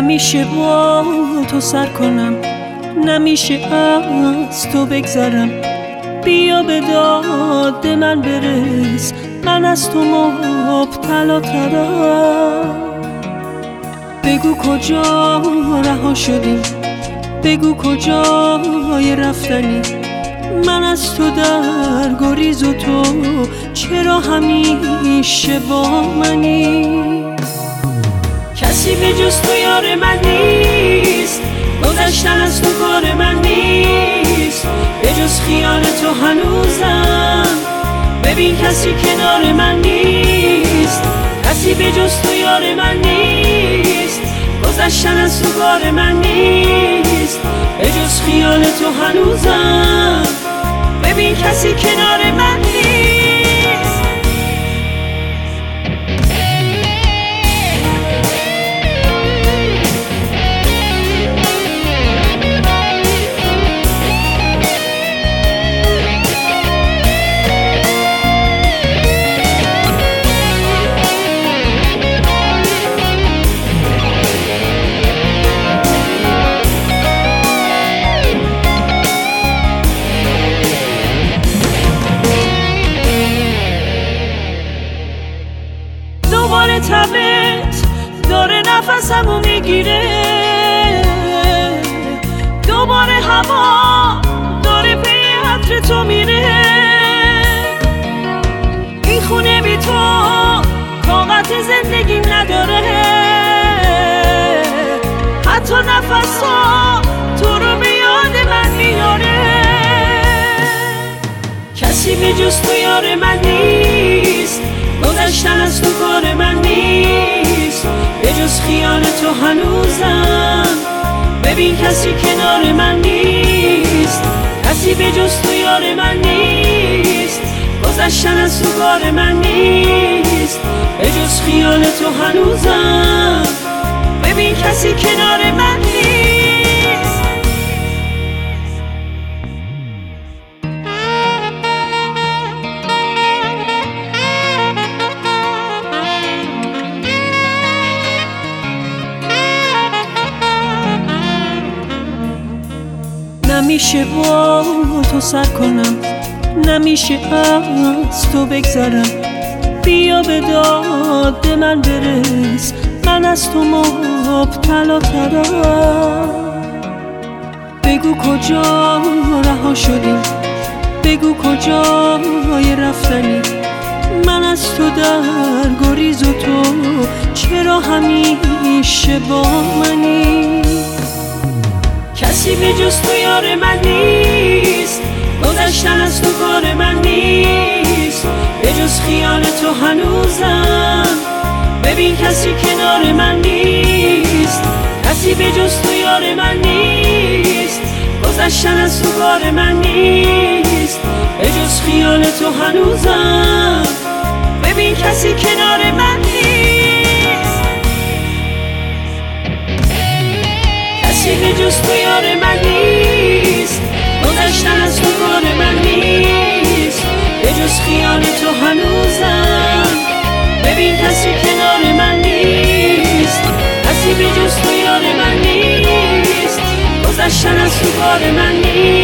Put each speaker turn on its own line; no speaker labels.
نمیشه با تو سر کنم، نمیشه از تو بگذرم. بیا به داد من برس، من از تو مبتلا ترم. بگو کجا رها شدیم، بگو کجای رفتنی. من از تو در گریز و تو چرا همیشه با منی؟ کسی به جز تو یار من نیست، گذشتن از تو کار من نیست. به جز خیال تو هنوزم ببین کسی کنار من نیست. کسی به جز تو یار من نیست، گذشتن از تو کار من نیست. به جز خیال تو هنوزم ببین کسی کنار من نیست. دوباره تبت داره نفسمو میگیره، دوباره هوا داره پی عطر تو میره. این خونه بی تو طاقت زندگیم نداره، حتی نفسا تو رو به یاد من میاره. کسی به جز تو یار من نیست، گذشتن از تو کار من نیست. به جز خیال تو هنوزم ببین کسی کنار من نیست. کسی به جز تو یار من نیست، گذشتن از تو کار من نیست. به جز خیال تو هنوزم ببین کسی کنار من نیست. نمیشه با تو سر کنم، نمیشه از تو بگذرم. بیا به داد من برس، من از تو مبتلا ترم. بگو کجا رها شدیم، بگو کجای رفتنی. من از تو در گریز و تو چرا همیشه با منی؟ کسی به جز تو یار من نیست، گذشتن از تو کار من نیست. به جز خیال تو هنوزم ببین کسی کنار من نیست. کسی به جز تو یار من نیست، گذشتن از تو کار من نیست. به جز خیال تو هنوزم ببین کسی کنار من نیست. کسی به جز تو یار من نیست، گذشتن از تو کار من نیست. به جز خیال تو هنوزم ببین کسی کنار من نیست. کسی به جز تو یار من نیست، گذشتن از تو کار من نیست.